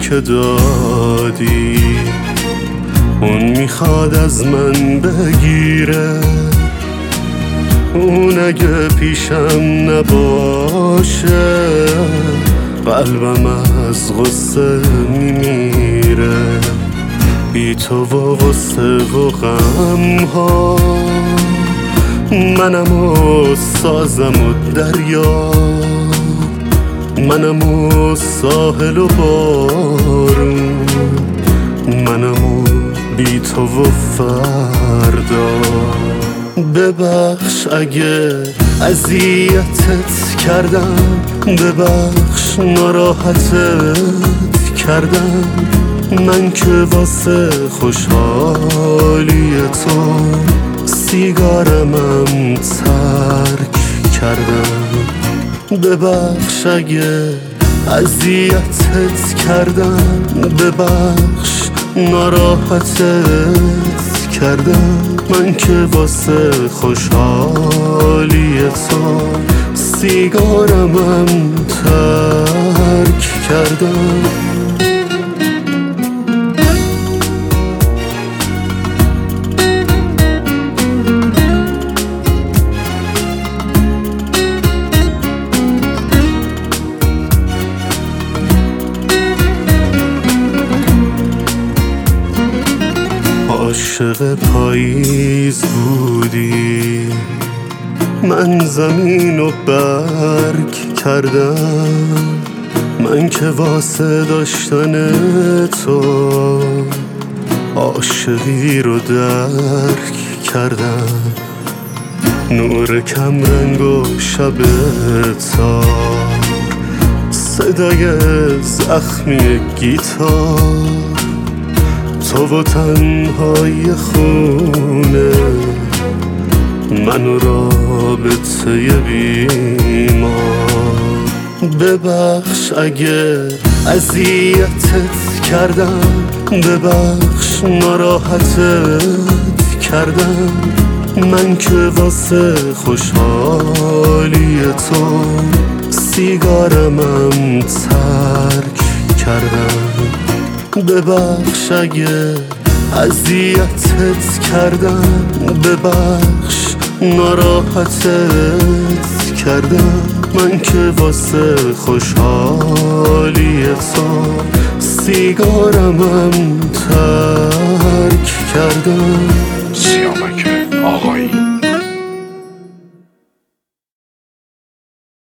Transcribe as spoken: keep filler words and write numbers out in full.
که دادی اون میخواد از من بگیره. اون اگه پیشم نباشه قلبم از غصه میمیره. بی تو و غصه و غم ها منم و سازم و دریا، منم و ساحل و بارون، منم و بی تو و فردا. ببخش اگه اذیتت کردم، ببخش ناراحتت کردم. من که واسه خوشحالی تو سیگارمم ترک کردم. ببخش اگه اذیتت کردم، ببخش ناراحتت کردم. من که واسه خوشحالی تو سیگارمم ترک کردم. عاشق پاییز بودی، من زمین رو برگ کردم. من که واسه داشتن تو عاشقی رو درک کردم. نور کم رنگ و شب تار، صدای زخمی گیتار، تو و تنهای خونه، من و رابطه بیمار. ببخش اگه اذیتت کردم، ببخش ناراحتت کردم. من که واسه خوشحالی تو سیگارمم ترک کردم. ببخش اگه اذیتت کردم، ببخش ناراحتت کردم. من که واسه خوشحالی تو سیگارمم ترک کردم. سیامک آقایی.